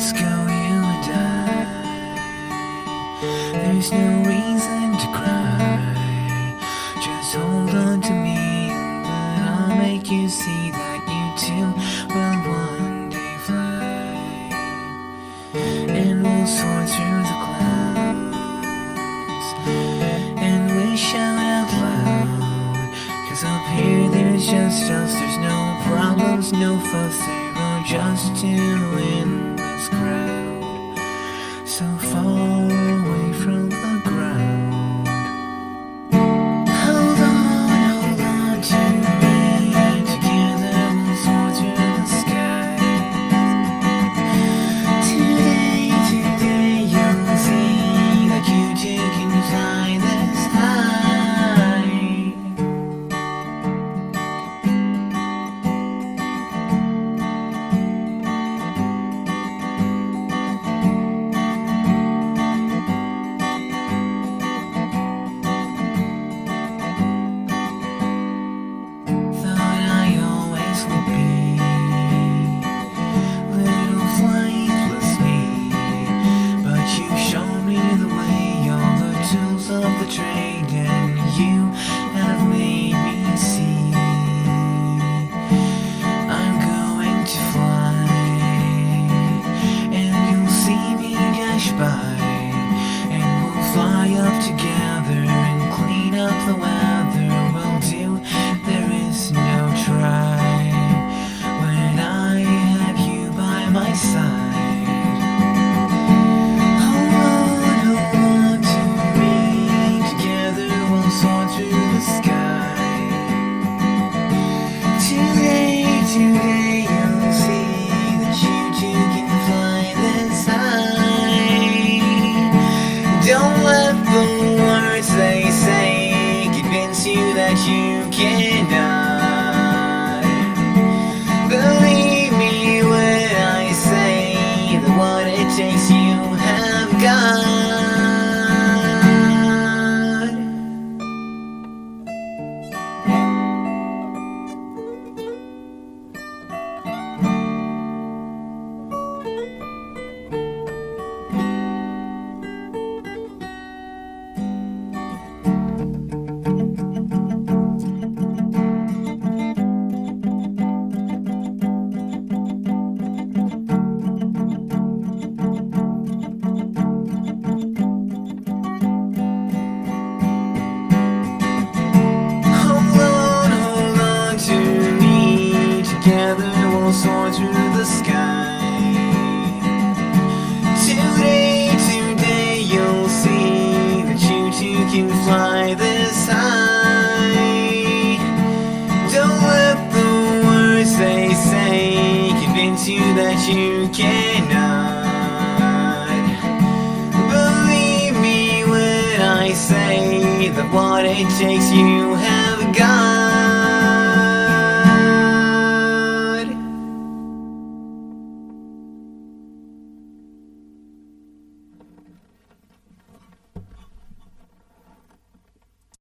Let's go, you and I. There's no reason to cry. Just hold on to me, and I'll make you see that you too will one day fly. And we'll soar through the clouds and wish out loud. 'Cause up here there's just us, there's no problems, no fuss. There are just two in this crowd, so far away from the ground. Hold on to me. Together we'll soar through the sky. Today you'll see that you too can fly this high. Of the trade, and you have made me see I'm going to fly, and you'll see me dash by, and we'll fly up together and clean up the weather. We'll do, there is no try when I have you by my side. Today you'll see that you too can fly this high. Don't let the words they say convince you that you cannot. Believe me when I say that what it takes you have got. Together we'll soar through the sky. Today you'll see that you too can fly this high. Don't let the words they say convince you that you cannot. Believe me when I say that what it takes you have got.